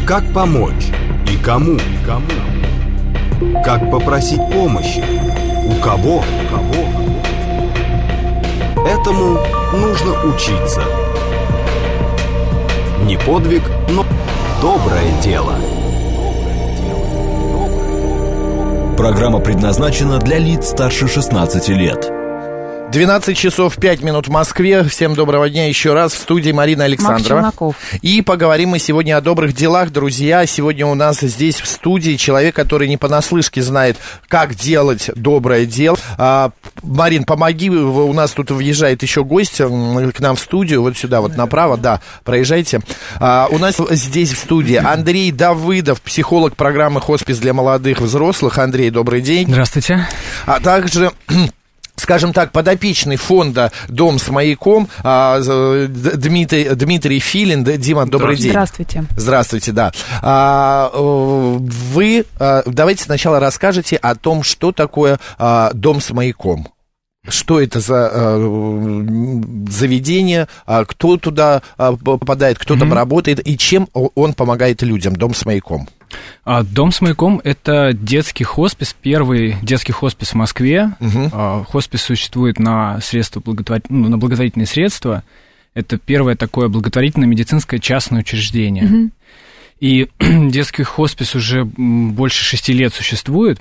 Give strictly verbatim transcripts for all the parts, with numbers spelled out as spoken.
Как помочь и кому? И кому? Как попросить помощи? У кого? У кого? Этому нужно учиться. Не подвиг, но доброе дело. Программа предназначена для лиц старше шестнадцати лет. двенадцать часов пять минут в Москве. Всем доброго дня еще раз. В студии Марина Александрова. И поговорим мы сегодня о добрых делах, друзья. Сегодня у нас здесь в студии человек, который не понаслышке знает, как делать доброе дело. А, Марин, помоги, у нас тут въезжает еще гость к нам в студию. Вот сюда, вот направо, да, проезжайте. А, у нас здесь в студии Андрей Давыдов, психолог программы «Хоспис для молодых взрослых». Андрей, добрый день. Здравствуйте. А также... скажем так, подопечный фонда «Дом с маяком» Дмитрий, Дмитрий Филин. Дима, добрый день. Здравствуйте. Здравствуйте, да. Вы давайте сначала расскажете о том, что такое «Дом с маяком». Что это за э, заведение, кто туда попадает, кто mm-hmm. там работает, и чем он помогает людям, «Дом с маяком»? «Дом с маяком» — это детский хоспис, первый детский хоспис в Москве. Mm-hmm. Хоспис существует на, средства благотвор... ну, на благотворительные средства. Это первое такое благотворительное медицинское частное учреждение. Mm-hmm. И детский хоспис уже больше шести лет существует.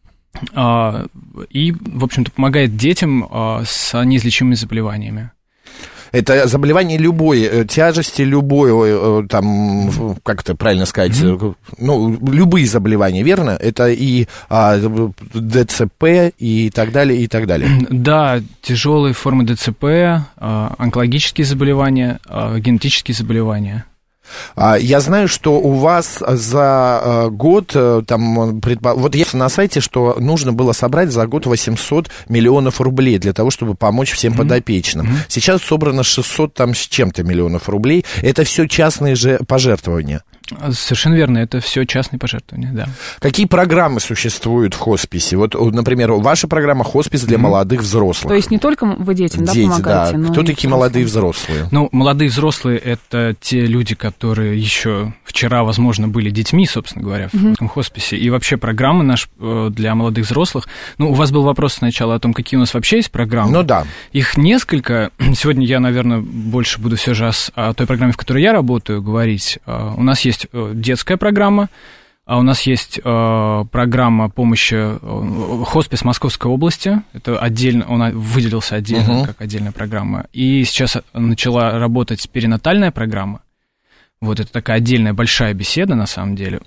И, в общем-то, помогает детям с неизлечимыми заболеваниями. Это заболевание любой тяжести, любой, там, как это правильно сказать, mm-hmm. ну, любые заболевания, верно? Это и а, ДЦП, и так далее, и так далее. Да, тяжелые формы ДЦП, онкологические заболевания, генетические заболевания. Я знаю, что у вас за год, там, вот есть на сайте, что нужно было собрать за год восемьсот миллионов рублей для того, чтобы помочь всем mm-hmm. подопечным. Mm-hmm. Сейчас собрано шестьсот там с чем-то миллионов рублей. Это все частные же пожертвования. Совершенно верно, это все частные пожертвования, да. Какие программы существуют в хосписе? Вот, например, ваша программа «Хоспис для mm-hmm. молодых взрослых». То есть не только вы детям, да, Дети, помогаете, да. но Кто и такие молодые взрослые? Ну, молодые взрослые — это те люди, которые еще вчера, возможно, были детьми, собственно говоря, в mm-hmm. этом хосписе. И вообще программа наша для молодых взрослых... Ну, у вас был вопрос сначала о том, какие у нас вообще есть программы. Ну, да. Их несколько. Сегодня я, наверное, больше буду все же о той программе, в которой я работаю, говорить. У нас есть детская программа, а у нас есть э, программа помощи э, хоспис Московской области. Это отдельно, он выделился отдельно uh-huh. как отдельная программа. И сейчас начала работать перинатальная программа. Вот это такая отдельная большая беседа, на самом деле.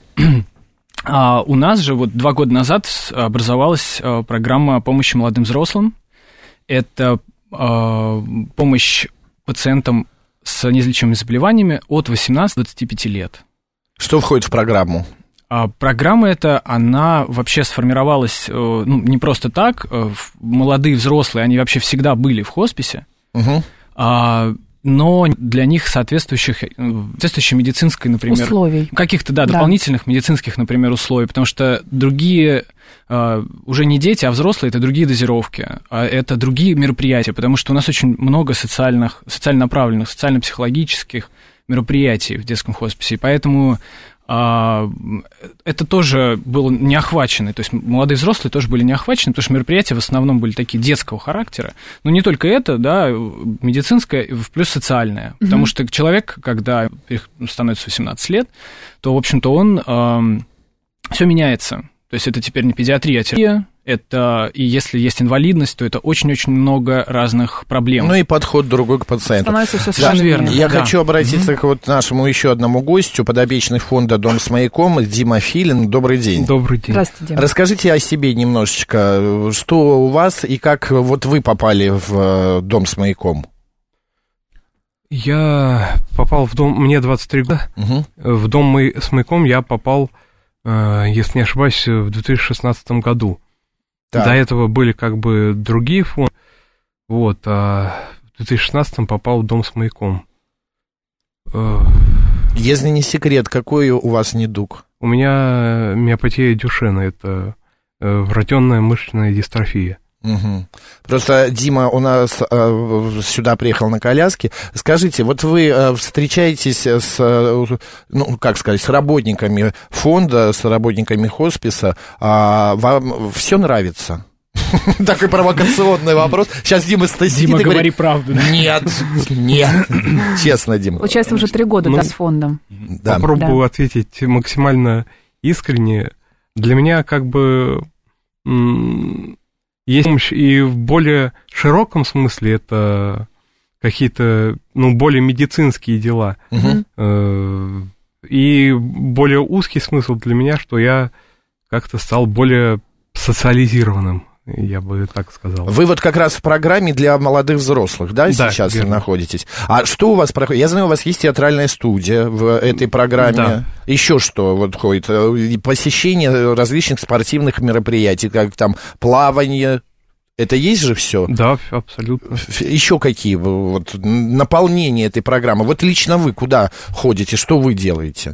А у нас же вот два года назад образовалась э, программа помощи молодым взрослым. Это э, помощь пациентам с неизлечимыми заболеваниями от восемнадцати до двадцати пяти лет. Что входит в программу? А программа эта, она вообще сформировалась, ну, не просто так. Молодые взрослые, они вообще всегда были в хосписе, угу. а, но для них соответствующих, соответствующей медицинской, например... условий. Каких-то, да, да, дополнительных медицинских, например, условий, потому что другие... уже не дети, а взрослые, это другие дозировки, это другие мероприятия, потому что у нас очень много социальных, социально направленных, социально-психологических мероприятий в детском хосписе, и поэтому а, это тоже было не охвачено, то есть молодые взрослые тоже были не охвачены, потому что мероприятия в основном были такие детского характера, но не только это, да, медицинское плюс социальное, mm-hmm. потому что человек, когда становится восемнадцать лет, то, в общем-то, он а, все меняется. То есть это теперь не педиатрия, а терапия, это, и если есть инвалидность, то это очень-очень много разных проблем. Ну и подход другой к пациенту. Становится все совершенно да, верно. Я да. хочу обратиться mm-hmm. к вот нашему еще одному гостю, подопечный фонда «Дом с маяком», Дима Филин. Добрый день. Добрый день. Здравствуйте, Дима. Расскажите о себе немножечко, что у вас и как вот вы попали в «Дом с маяком». Я попал в дом, мне двадцать три года, угу. в «Дом с маяком» я попал, если не ошибаюсь, в две тысячи шестнадцатом году. Так. До этого были как бы другие фонды, вот, а в две тысячи шестнадцатом попал в «Дом с маяком». Если не секрет, какой у вас недуг? У меня миопатия Дюшена, это врожденная мышечная дистрофия. Угу. Просто Дима у нас э, сюда приехал на коляске. Скажите, вот вы э, встречаетесь с, э, ну, как сказать, с работниками фонда, с работниками хосписа, а вам все нравится? Такой провокационный вопрос. Сейчас Дима сидит Дима, и говори правду. Нет, нет. Честно, Дима. Получается, уже три года, ну, да, с фондом. Да. Попробую да. ответить максимально искренне. Для меня как бы м- есть помощь и в более широком смысле, это какие-то, ну, более медицинские дела. Угу. И более узкий смысл для меня, что я как-то стал более социализированным, я бы так сказал. Вы вот как раз в программе для молодых взрослых, да, да сейчас верно. Находитесь? А что у вас проходит? Я знаю, у вас есть театральная студия в этой программе. Да. Еще что вот ходит? Посещение различных спортивных мероприятий, как там плавание. Это есть же все? Да, абсолютно. Еще какие вот наполнения этой программы? Вот лично вы куда ходите, что вы делаете?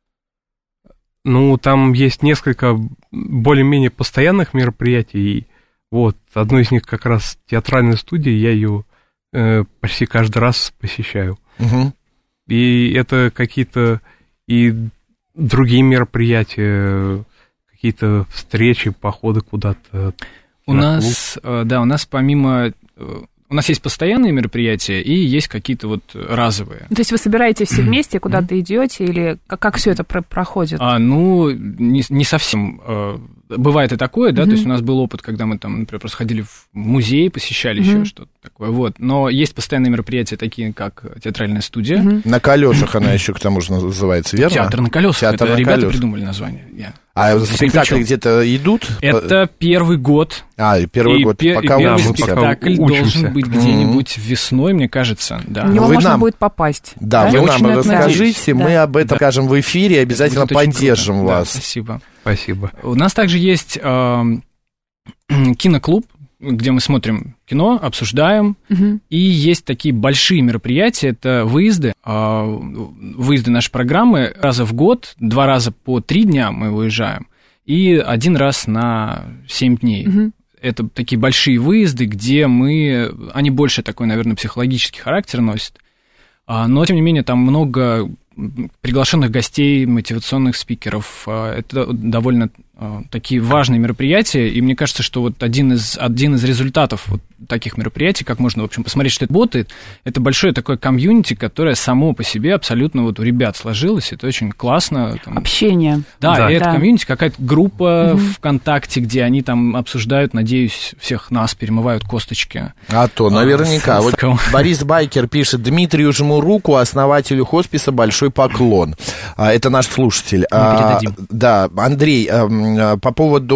Ну, там есть несколько более-менее постоянных мероприятий. Вот, одно из них как раз театральная студия, я ее э, почти каждый раз посещаю. Угу. И это какие-то и другие мероприятия, какие-то встречи, походы куда-то. У нас, да, у нас помимо... У нас есть постоянные мероприятия и есть какие-то вот разовые. То есть вы собираетесь все вместе, куда-то идете, или как, как все это про- проходит? А, ну, не, не совсем. Бывает и такое, да, mm-hmm. то есть у нас был опыт, когда мы там, например, просто ходили в музей, посещали mm-hmm. еще что-то такое, вот. Но есть постоянные мероприятия, такие как театральная студия. Mm-hmm. На колесах она еще к тому же называется, верно? Театр на колесах. Театр это на ребята колесах. Придумали название. Yeah. А спектакли где-то идут? Это первый год. А, первый и год. Пер- пока первый учимся. спектакль должен быть где-нибудь mm-hmm. весной, мне кажется. Да. В него вы можно нам... будет попасть. Да, да? вы нам расскажите, да. мы об этом да. скажем в эфире, обязательно поддержим вас. Да, спасибо. Спасибо. У нас также есть э, киноклуб, где мы смотрим кино, обсуждаем, угу. и есть такие большие мероприятия, это выезды, э, выезды нашей программы раза в год, два раза по три дня мы выезжаем, и один раз на семь дней. Угу. Это такие большие выезды, где мы, они больше такой, наверное, психологический характер носят, но, тем не менее, там много приглашенных гостей, мотивационных спикеров. Это довольно такие важные мероприятия, и мне кажется, что вот один из, один из результатов вот таких мероприятий, как можно, в общем, посмотреть, что это работает, это большое такое комьюнити, которое само по себе абсолютно вот у ребят сложилось, это очень классно. Там... Общение. Да, да. И это да. комьюнити, какая-то группа угу. ВКонтакте, где они там обсуждают, надеюсь, всех нас, перемывают косточки. А то, наверняка. Вот Борис Байкер пишет: Дмитрию жму руку, основателю хосписа большой поклон. Это наш слушатель. Мы передадим. Да, Андрей, по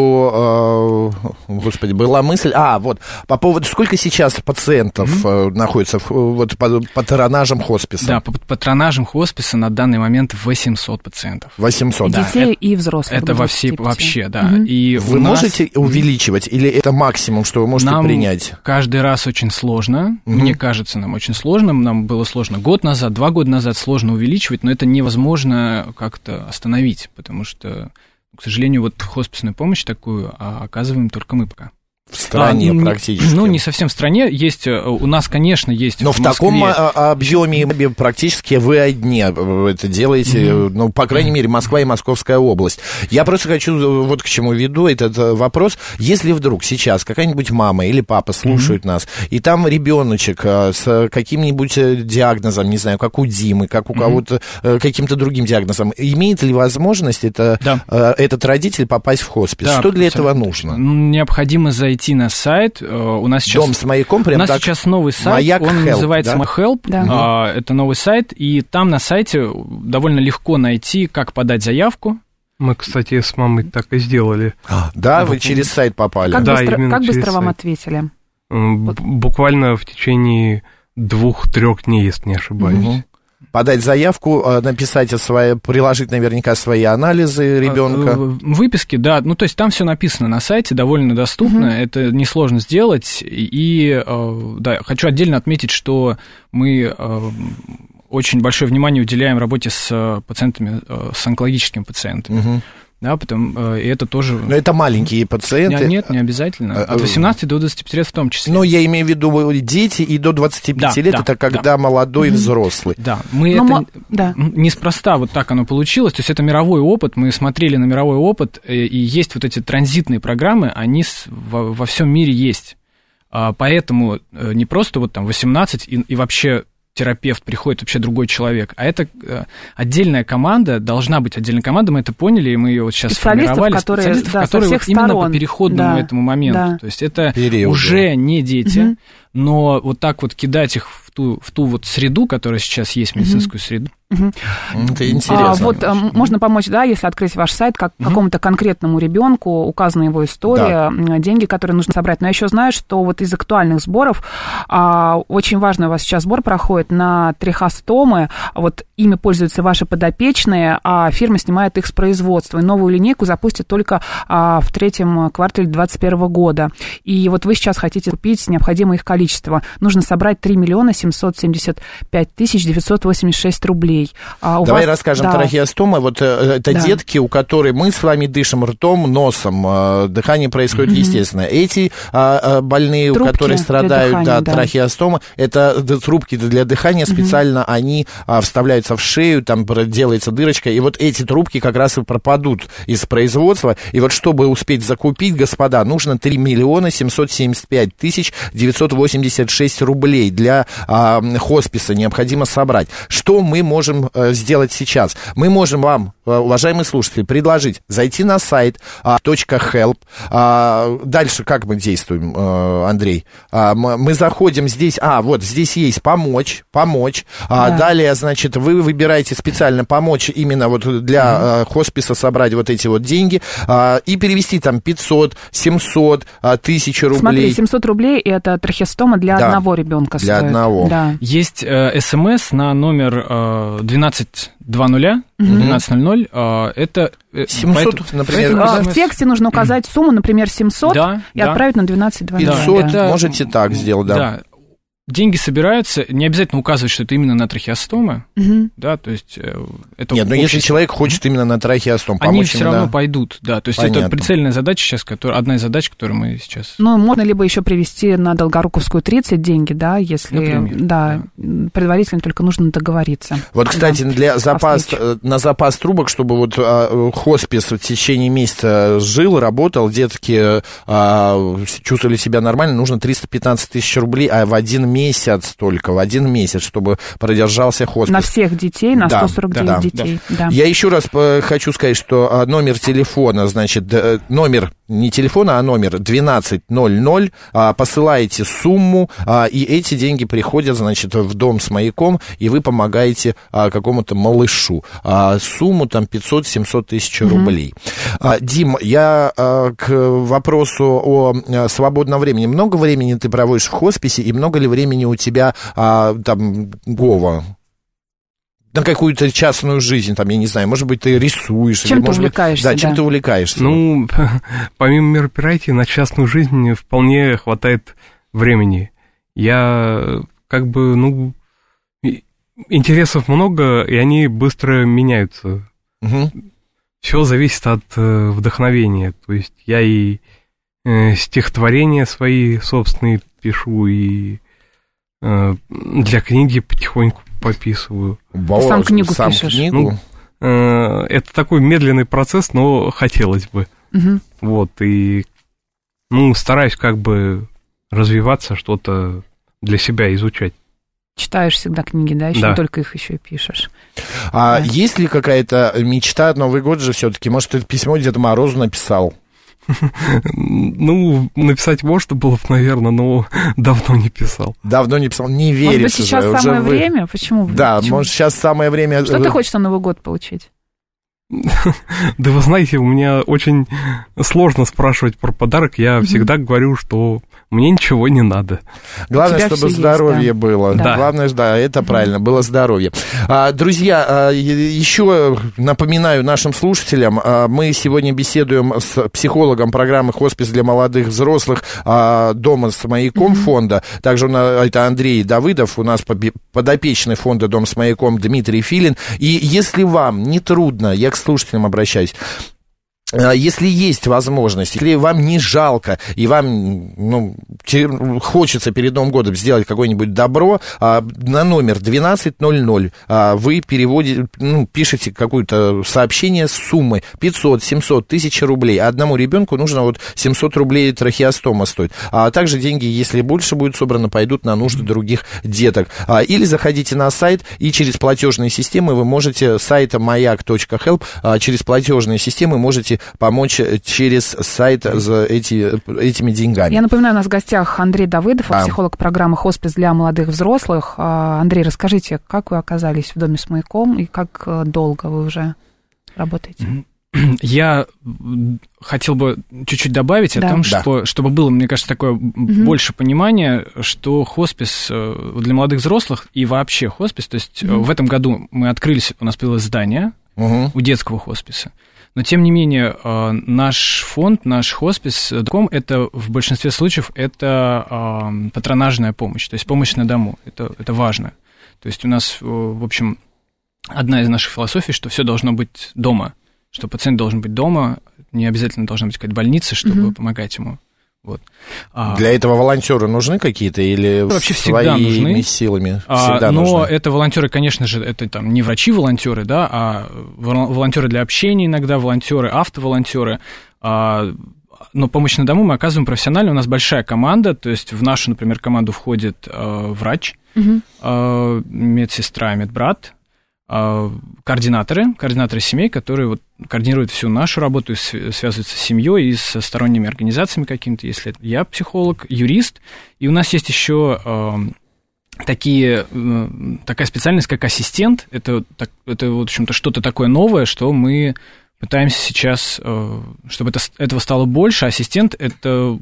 поводу, господи, была мысль, а, вот, по поводу, сколько сейчас пациентов mm-hmm. находится вот, под патронажем хосписа? Да, под патронажем хосписа на данный момент восемьсот пациентов. восемьсот, да. Детей это, и взрослых. Это во всей, вообще, да. Mm-hmm. И вы нас... можете увеличивать, или это максимум, что вы можете нам принять? Каждый раз очень сложно, mm-hmm. мне кажется, нам очень сложно, нам было сложно год назад, два года назад сложно увеличивать, но это невозможно как-то остановить, потому что... К сожалению, вот хосписную помощь такую оказываем только мы пока. В стране а, практически. Ну, не совсем в стране. Есть, у нас, конечно, есть. Но в, в таком объеме практически вы одни это делаете. Mm-hmm. Ну, по крайней мере, Москва и Московская область. Я просто хочу, вот к чему веду этот вопрос. Если вдруг сейчас какая-нибудь мама или папа слушают mm-hmm. нас, и там ребеночек с каким-нибудь диагнозом, не знаю, как у Димы, как у mm-hmm. кого-то, каким-то другим диагнозом, имеет ли возможность это, да. этот родитель попасть в хоспис? Да, что для этого нужно? Необходимо зайти идти на сайт. У нас сейчас, Дом с маяком, прям у нас так, сейчас новый сайт, Маяк он Help, называется да? MyHelp. Да. Это новый сайт, и там на сайте довольно легко найти, как подать заявку. Мы, кстати, с мамой так и сделали. А, да, вы через сайт попали. Как да, быстро, как быстро вам сайт. Ответили? Буквально в течение двух-трех дней, если не ошибаюсь. Угу. Подать заявку, написать свои, приложить наверняка свои анализы ребенка. Выписки, да. Ну, то есть там все написано на сайте, довольно доступно. Uh-huh. Это несложно сделать. И, да, хочу отдельно отметить, что мы очень большое внимание уделяем работе с пациентами, с онкологическими пациентами. Uh-huh. Да, потом, и это тоже... Но это маленькие пациенты. Нет, нет, не обязательно. От восемнадцати до двадцати пяти лет в том числе. Но я имею в виду дети и до двадцати пяти да, лет, да, это когда да. молодой угу. взрослый. Да, мы Но это мо... да. неспроста вот так оно получилось, то есть это мировой опыт, мы смотрели на мировой опыт, и есть вот эти транзитные программы, они во, во всем мире есть. Поэтому не просто вот там восемнадцать и, и вообще... терапевт, приходит вообще другой человек. А это э, отдельная команда, должна быть отдельная команда, мы это поняли, и мы ее вот сейчас сформировали. Которые, специалистов, да, которые вот именно по переходному да, этому моменту. Да. То есть это Периоду. Уже не дети, угу. но вот так вот кидать их в ту, в ту вот среду, которая сейчас есть, медицинскую угу. среду. Угу. Это интересно. А, вот а, можно помочь, да, если открыть ваш сайт, как угу. какому-то конкретному ребенку, указана его история, да. деньги, которые нужно собрать. Но я еще знаю, что вот из актуальных сборов а, очень важный у вас сейчас сбор проходит на трихостомы. Вот ими пользуются ваши подопечные, а фирма снимает их с производства. И новую линейку запустит только а, в третьем квартале двадцать первого года. И вот вы сейчас хотите купить необходимое их количество. Нужно собрать три миллиона семьсот семьдесят пять тысяч девятьсот восемьдесят шесть рублей. А Давай вас... расскажем, да. трахеостомы, вот это да. детки, у которых мы с вами дышим ртом, носом, дыхание происходит mm-hmm. естественно. Эти а, больные, трубки у которых страдают дыхания, да, да. трахеостомы, это трубки для дыхания, mm-hmm. специально они а, вставляются в шею, там делается дырочка, и вот эти трубки как раз и пропадут из производства, и вот чтобы успеть закупить, господа, нужно три миллиона семьсот семьдесят пять тысяч девятьсот восемьдесят шесть рублей для а, хосписа необходимо собрать. Что мы можем сделать сейчас? Мы можем вам, уважаемые слушатели, предложить зайти на сайт .help. Дальше как мы действуем, Андрей? Мы заходим здесь, а, вот здесь есть помочь, помочь. Да. Далее, значит, вы выбираете специально помочь именно вот для угу. хосписа собрать вот эти вот деньги и перевести там пятьсот, семьсот, тысячу рублей. Смотри, семьсот рублей это трахеостома для да. одного ребенка для стоит. одного. Да. Есть э, смс на номер двенадцать двадцать, двенадцать ноль ноль, это... семьсот, поэтому, например. Поэтому, в тексте нужно указать сумму, например, семьсот, да, и да. отправить на двенадцать двадцать. пятьсот, да. можете так сделать, да. Да. Деньги собираются, не обязательно указывать, что это именно на трахеостомы, угу. да, то есть... Это Нет, но общество. Если человек хочет именно на трахеостом помочь... Они все именно... равно пойдут, да, то есть Понятно. Это прицельная задача сейчас, которая, одна из задач, которую мы сейчас... Ну, можно либо еще привести на Долгоруковскую тридцать деньги, да, если... Например, да, да, предварительно только нужно договориться. Вот, кстати, да. для запас, на запас трубок, чтобы вот а, хоспис в течение месяца жил, работал, детки а, чувствовали себя нормально, нужно триста пятнадцать тысяч рублей, а в один месяц только, в один месяц, чтобы продержался хоспис. На всех детей, на да, сто сорок девять да, детей. Да. Да. Я еще раз хочу сказать, что номер телефона, значит, номер, не телефона, а номер двенадцать ноль ноль, посылаете сумму, и эти деньги приходят, значит, в дом с маяком, и вы помогаете какому-то малышу. Сумму там пятьсот-семьсот тысяч рублей. Mm-hmm. Дим, я к вопросу о свободном времени. Много времени ты проводишь в хосписе, и много ли времени у тебя тебя, а, там, Вова, на какую-то частную жизнь, там, я не знаю, может быть, ты рисуешь. Чем или, ты может увлекаешься, быть, да, чем да. ты увлекаешься? Ну, помимо мероприятий, на частную жизнь вполне хватает времени. Я, как бы, ну, интересов много, и они быстро меняются. Угу. Все зависит от э, вдохновения. То есть я и э, стихотворения свои собственные пишу, и для книги потихоньку пописываю. Ты сам книгу сам пишешь? Книгу? Ну, э, это такой медленный процесс, но хотелось бы. Угу. Вот, и ну, стараюсь как бы развиваться, что-то для себя изучать. Читаешь всегда книги, да? Еще да. не только их еще и пишешь. А да. есть ли какая-то мечта, Новый год же все-таки? Может, ты письмо Деду Морозу написал? Ну, написать можно было бы, наверное, но давно не писал. Давно не писал, не веришь. Может быть, сейчас уже, самое уже время? вы... Почему? Да, Почему? может, сейчас самое время... Что ты хочешь на Новый год получить? Да вы знаете, у меня очень сложно спрашивать про подарок. Я всегда говорю, что мне ничего не надо. Главное, чтобы здоровье есть, да. было. Да. Главное, да, это правильно, было здоровье. А, друзья, еще напоминаю нашим слушателям, мы сегодня беседуем с психологом программы «Хоспис для молодых взрослых» «Дома с маяком» mm-hmm. фонда. Также у нас, это Андрей Давыдов, у нас подопечный фонда «Дом с маяком» Дмитрий Филин. И если вам не трудно, я к слушателям обращаюсь, если есть возможность, если вам не жалко, и вам ну, хочется перед Новым годом сделать какое-нибудь добро, на номер двенадцать ноль ноль вы переводите, ну, пишете какое-то сообщение с суммой пятьсот, семьсот, тысяча рублей. Одному ребенку нужно вот семьсот рублей трахеостома стоит. А также деньги, если больше будет собрано, пойдут на нужды других деток. Или заходите на сайт, и через платежные системы вы можете, сайта маяк точка хэлп, через платежные системы можете помочь через сайт за эти, этими деньгами. Я напоминаю, у нас в гостях Андрей Давыдов, а. психолог программы «Хоспис для молодых взрослых». Андрей, расскажите, как вы оказались в доме с маяком и как долго вы уже работаете? Я хотел бы чуть-чуть добавить да. о том, что, да. чтобы было, мне кажется, такое угу. больше понимания, что хоспис для молодых взрослых и вообще хоспис, то есть угу. в этом году мы открылись, у нас появилось здание угу. у детского хосписа. Но, тем не менее, наш фонд, наш хоспис, это в большинстве случаев это патронажная помощь, то есть помощь на дому, это, это важно. То есть у нас, в общем, одна из наших философий, что все должно быть дома, что пациент должен быть дома, не обязательно должна быть какая-то больница, чтобы mm-hmm. помогать ему. Вот. Для этого волонтеры нужны какие-то или вообще всегда своими нужны. силами? Всегда а, но нужны. Это волонтеры, конечно же, это там не врачи-волонтеры, да, а волонтеры для общения иногда, волонтеры, автоволонтеры. А, но помощь на дому мы оказываем профессионально. У нас большая команда, то есть в нашу, например, команду входит а, врач, угу. а, медсестра, медбрат, координаторы, координаторы семей, которые вот координируют всю нашу работу, связываются с семьей и со сторонними организациями какими-то, если я психолог, юрист, и у нас есть еще э, такие, э, такая специальность, как ассистент, это, так, это в общем-то, что-то такое новое, что мы пытаемся сейчас, э, чтобы это, этого стало больше. Ассистент — это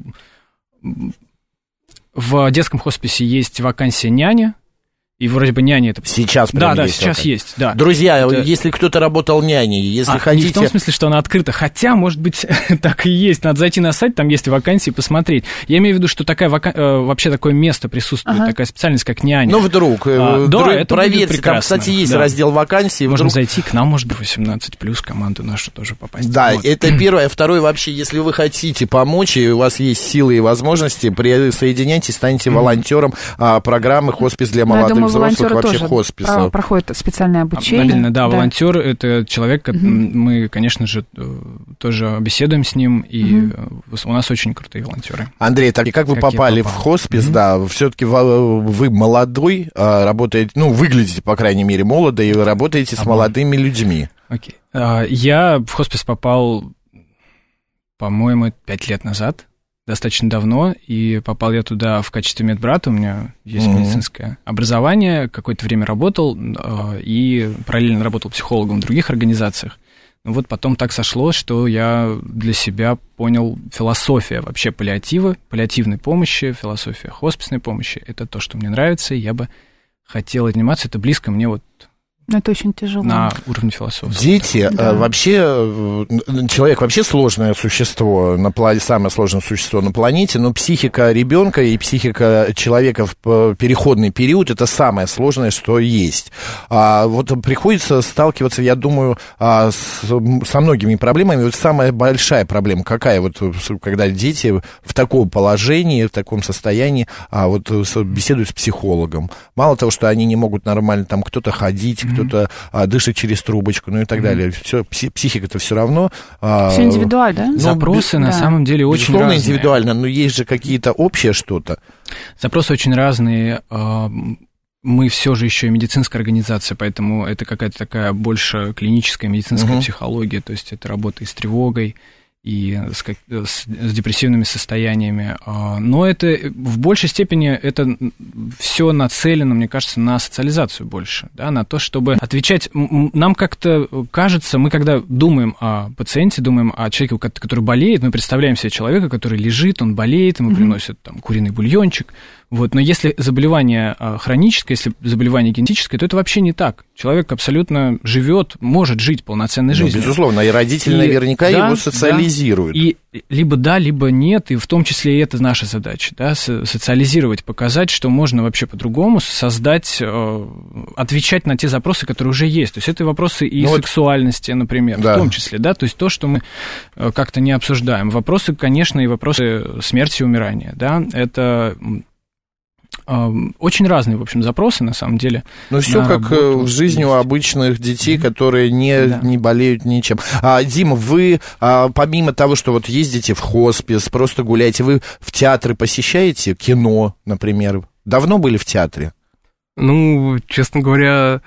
в детском хосписе есть вакансия няни. И вроде бы няни это... Сейчас прям Да, да, есть сейчас это. есть, да. Друзья, это... если кто-то работал няней, если а, хотите... Не в том смысле, что она открыта, хотя, может быть, так и есть. Надо зайти на сайт, там есть вакансии, посмотреть. Я имею в виду, что такая вака... вообще такое место присутствует, ага. такая специальность, как няня. Ну, вдруг, а, вдруг да, это проверьте, там, кстати, есть да. раздел вакансий. Можно вдруг... зайти к нам, может быть, восемнадцать плюс, команду нашу тоже попасть. Да, вот. Это первое. Второе, вообще, если вы хотите помочь, и у вас есть силы и возможности, присоединяйтесь, станьте mm-hmm. волонтером а, программы «Хоспис для молодых думаю, взрослых», вообще хосписа. Проходит специальное обучение. Обязательно, да, да. Волонтер — это человек, угу. мы, конечно же, тоже беседуем с ним, и угу. у нас очень крутые волонтеры. Андрей, так и как вы как попали в хоспис, угу. да, все-таки вы молодой, работаете, ну, выглядите, по крайней мере, молодо, и вы работаете с а молодыми людьми. Окей. Я в хоспис попал, по-моему, пять лет назад. Достаточно давно, и попал я туда в качестве медбрата, у меня есть mm-hmm. медицинское образование, какое-то время работал, и параллельно работал психологом в других организациях. Но вот потом так сошлось, что я для себя понял философия вообще паллиатива, паллиативной помощи, философия хосписной помощи. Это то, что мне нравится, и я бы хотел заниматься, это близко мне вот... Это очень тяжело. На уровне философии. Дети, да. вообще, человек вообще сложное существо, на плане, самое сложное существо на планете, но психика ребенка и психика человека в переходный период — это самое сложное, что есть. А вот приходится сталкиваться, я думаю, с, со многими проблемами. Вот самая большая проблема какая? Вот когда дети в таком положении, в таком состоянии, а вот беседуют с психологом. Мало того, что они не могут нормально там кто-то ходить, кто-то а, дышит через трубочку, ну и так mm-hmm. далее. Все, психика-то все равно... А, все индивидуально, да? Ну, запросы да. на самом деле очень Безусловно, разные. Индивидуально, но есть же какие-то общие что-то. Запросы очень разные. Мы все же еще и медицинская организация, поэтому это какая-то такая больше клиническая медицинская mm-hmm. психология, то есть это работа и с тревогой, и с, как, с, с депрессивными состояниями. Но это в большей степени это все нацелено, мне кажется, на социализацию больше, да, на то, чтобы отвечать. Нам как-то кажется, мы когда думаем о пациенте, думаем о человеке, который болеет, мы представляем себе человека, который лежит, он болеет, ему mm-hmm. приносят там куриный бульончик, Вот. Но если заболевание хроническое, если заболевание генетическое, то это вообще не так. Человек абсолютно живет, может жить полноценной ну, жизнью. Безусловно, и родители и, наверняка да, его социализируют. Да. И либо да, либо нет, и в том числе и это наша задача, да, социализировать, показать, что можно вообще по-другому создать, отвечать на те запросы, которые уже есть. То есть это вопросы и ну, сексуальности, например, да. в том числе, да, то есть то, что мы как-то не обсуждаем. Вопросы, конечно, и вопросы смерти и умирания, да, это очень разные, в общем, запросы, на самом деле. Ну, все как работу в жизни есть. У обычных детей, которые не, да. не болеют ничем. А, Дима, вы, а, помимо того, что вот ездите в хоспис, просто гуляете, вы в театры посещаете? Кино, например? Давно были в театре? Ну, честно говоря,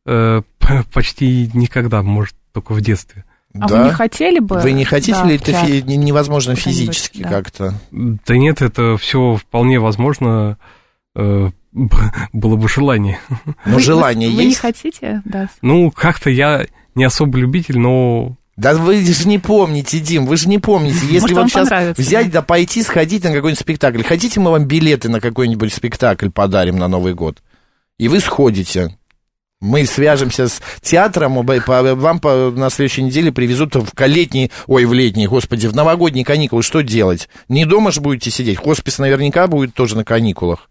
почти никогда, может, только в детстве. А да? вы не хотели бы? Вы не хотите да, ли это фи- невозможно физически да. как-то? Да нет, это все вполне возможно. Было бы желание. Но вы, желание вы, есть? Вы не хотите? Да. Ну, как-то я не особо любитель, но... Да вы же не помните, Дим, вы же не помните. Если вам сейчас взять, да пойти, сходить на какой-нибудь спектакль. Хотите, мы вам билеты на какой-нибудь спектакль подарим на Новый год? И вы сходите. Мы свяжемся с театром, вам на следующей неделе привезут в летние, ой, в летние, господи, в новогодние каникулы. Что делать? Не дома же будете сидеть? Хоспис наверняка будет тоже на каникулах.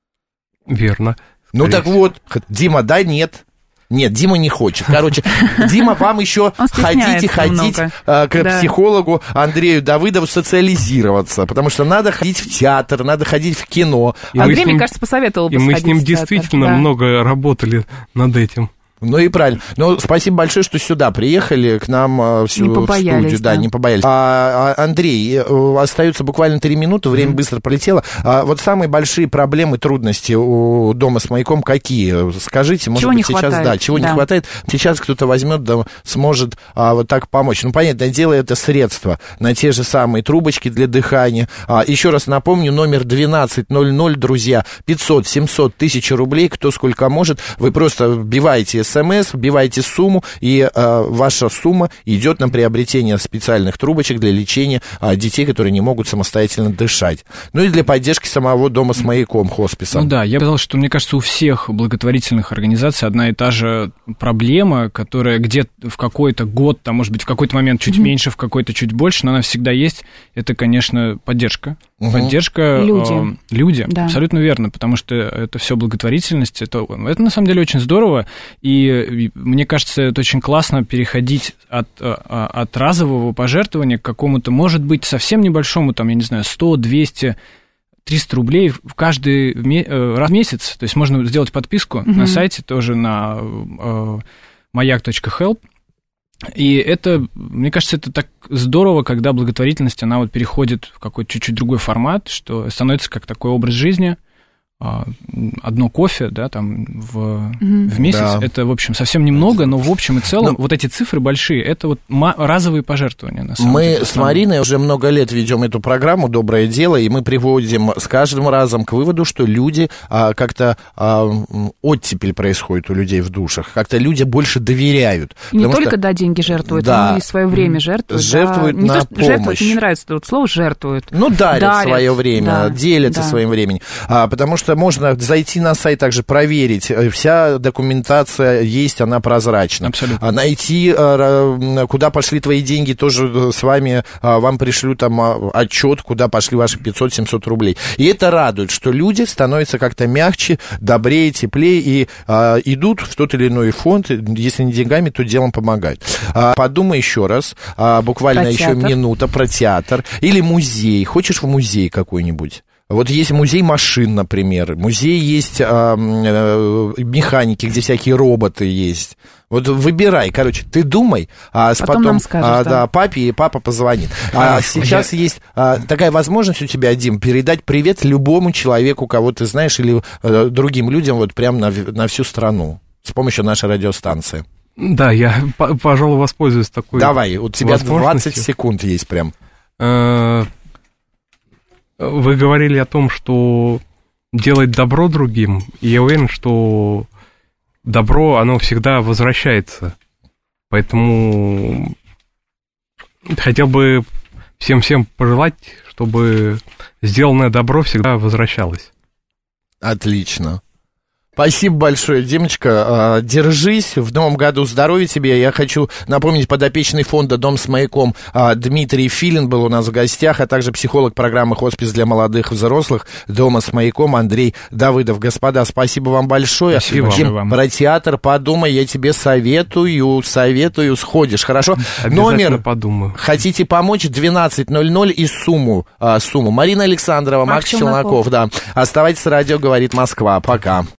Верно. Ну так вот, Дима, да, нет. Нет, Дима не хочет. Короче, Дима, вам еще хотите ходить а, к да. психологу Андрею Давыдову социализироваться, потому что надо ходить в театр, надо ходить в кино. И Андрей, мне кажется, посоветовал бы И мы с ним действительно да. много работали над этим. Ну и правильно. Ну, спасибо большое, что сюда приехали, к нам в, всю, в студию. Да, да, не побоялись. А, а, Андрей, остается буквально три минуты, время mm-hmm. быстро пролетело. А, вот самые большие проблемы, трудности у дома с маяком какие? Скажите, может чего быть, сейчас, хватает? да, чего да. не хватает, сейчас кто-то возьмет, да, сможет а, вот так помочь. Ну, понятное дело, это средства на те же самые трубочки для дыхания. А, еще раз напомню, номер двенадцать ноль ноль, друзья, пятьсот, семьсот, тысяча рублей, кто сколько может, вы просто вбиваете СМС, вбиваете сумму, и э, ваша сумма идет на приобретение специальных трубочек для лечения э, детей, которые не могут самостоятельно дышать. Ну и для поддержки самого дома с маяком, хосписа. Ну да, я бы сказал, что, мне кажется, у всех благотворительных организаций одна и та же проблема, которая где-то в какой-то год, там, может быть, в какой-то момент чуть mm-hmm. меньше, в какой-то чуть больше, но она всегда есть. Это, конечно, поддержка. Uh-huh. Поддержка. Люди. Э, люди, да. Абсолютно верно, потому что это все благотворительность, это, это на самом деле очень здорово, и мне кажется, это очень классно переходить от, от разового пожертвования к какому-то, может быть, совсем небольшому, там, я не знаю, сто, двести, триста рублей в каждый раз в месяц, то есть можно сделать подписку uh-huh. на сайте, тоже на э, маяк точка хэлп. И это, мне кажется, это так здорово, когда благотворительность, она вот переходит в какой-то чуть-чуть другой формат, что становится как такой образ жизни. Одно кофе, да, там в, mm-hmm. в месяц, да. это, в общем, совсем немного, но в общем и целом но... вот эти цифры большие, это вот разовые пожертвования, на самом мы деле. Мы с Мариной уже много лет ведем эту программу «Доброе дело», и мы приводим с каждым разом к выводу, что люди а, как-то а, оттепель происходит у людей в душах, как-то люди больше доверяют. И не только, что... да, деньги жертвуют, да. но и свое время жертвуют. Жертвуют да. на не то, помощь. Жертвуют, мне не нравится это вот слово «жертвуют». Ну, дарят, дарят свое время, да, делятся да. своим временем, а, потому что можно зайти на сайт, также проверить, вся документация есть, она прозрачна. Абсолютно. Найти, куда пошли твои деньги, тоже с вами, вам пришлют там отчет, куда пошли ваши пятьсот-семьсот рублей. И это радует, что люди становятся как-то мягче, добрее, теплее и а, идут в тот или иной фонд, если не деньгами, то делом помогают. А, подумай еще раз, а, буквально про еще театр. минута про театр или музей. Хочешь в музей какой-нибудь? Вот есть музей машин, например, музей есть а, а, механики, где всякие роботы есть. Вот выбирай, короче, ты думай, а потом, потом скажешь, а, да. Да, папе, и папа позвонит. А, а сейчас я... есть а, такая возможность у тебя, Дим, передать привет любому человеку, кого ты знаешь, или а, другим людям вот прямо на, на всю страну с помощью нашей радиостанции. Да, я, пожалуй, воспользуюсь такой Давай, у тебя двадцать секунд есть прям. Вы говорили о том, что делать добро другим, и я уверен, что добро, оно всегда возвращается. Поэтому хотел бы всем-всем пожелать, чтобы сделанное добро всегда возвращалось. Отлично. Спасибо большое, Димочка. Держись. В новом году здоровья тебе. Я хочу напомнить, подопечный фонда «Дом с маяком» Дмитрий Филин был у нас в гостях, а также психолог программы «Хоспис для молодых и взрослых» «Дома с маяком» Андрей Давыдов. Господа, спасибо вам большое. Спасибо Дим, вам. Про театр подумай, я тебе советую, советую, сходишь, хорошо? Номер, подумаю. Хотите помочь, двенадцать ноль ноль и сумму, а, сумму. Марина Александрова, Макс, Макс Челноков, да. Оставайтесь с радио «Говорит Москва». Пока.